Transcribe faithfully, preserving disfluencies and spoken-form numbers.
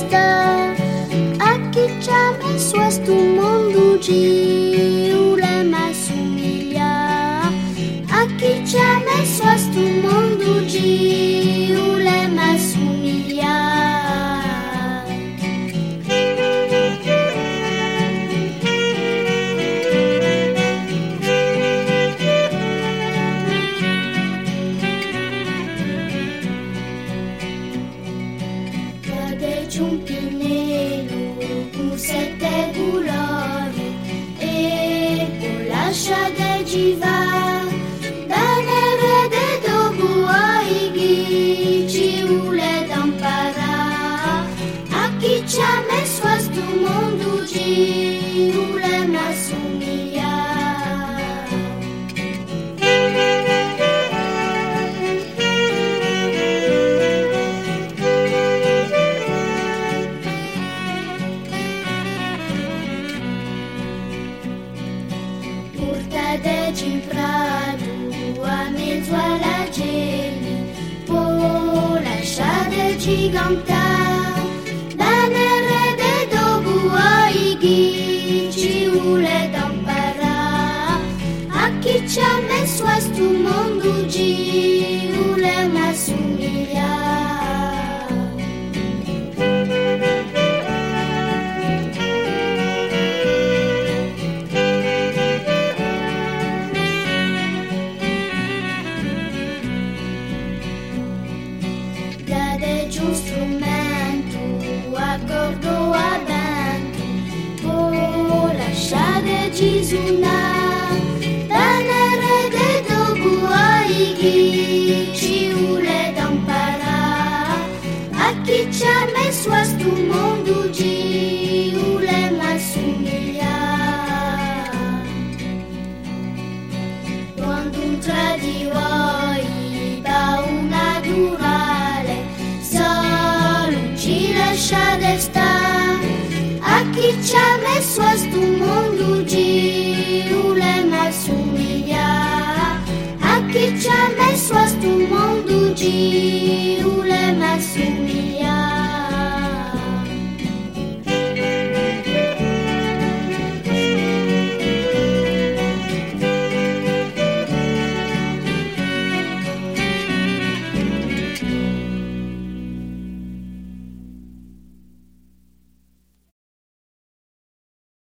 sta, a chi ci ha messo a sto mondo giù, le m'assomiglia, a chi ci ha messo a sto mondo giù, le m'assomiglia. Giumpinello con sette colori e con lascia del giva bene vede dopo ai chi ci vuole da imparare a chi ci ha messo a sto mondo ci vuole m'assomiglia. In prato a mezzo alla gente, poi lasciate gigantare, bene rede dopo ai chi ci vuole da imparare, a chi ci ha messo a sto mondo ci vuole m'assomigliare. Un strumento accordo a vento, poi lasciate ci suonare, bene rede dopo ai chi ci vuole da imparare, a chi ci ha messo a sto mondo ci vuole m'assomigliare. Quando un tra di voi va una durale, solo ci lasciate stare, a chi ci ha messo